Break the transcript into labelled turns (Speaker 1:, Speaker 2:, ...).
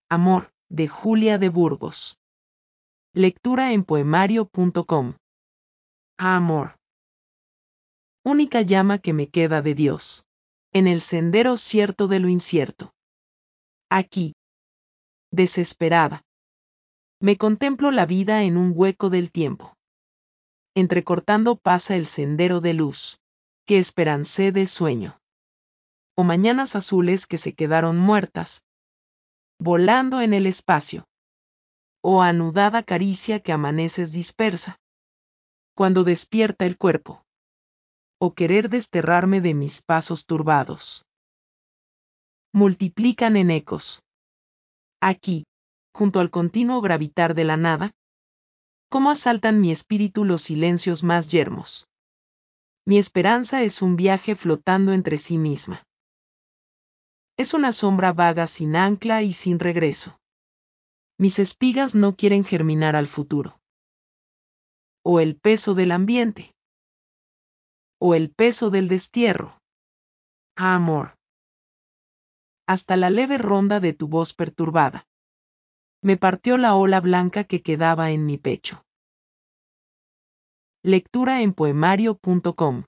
Speaker 1: Amor, de Julia de Burgos. Lectura en poemario.com. Amor. Única llama que me queda de Dios. En el sendero cierto de lo incierto. Aquí. Desesperada. Me contemplo la vida en un hueco del tiempo. Entrecortando pasa el sendero de luz, que esperancé de sueño. O mañanas azules que se quedaron muertas, volando en el espacio. O anudada caricia que amaneces dispersa, cuando despierta el cuerpo. O querer desterrarme de mis pasos turbados. Multiplican en ecos. Aquí, junto al continuo gravitar de la nada, cómo asaltan mi espíritu los silencios más yermos. Mi esperanza es un viaje flotando entre sí misma. Es una sombra vaga sin ancla y sin regreso. Mis espigas no quieren germinar al futuro. O el peso del ambiente. O el peso del destierro. Amor. Hasta la leve ronda de tu voz perturbada. Me partió la ola blanca que quedaba en mi pecho. Lectura en poemario.com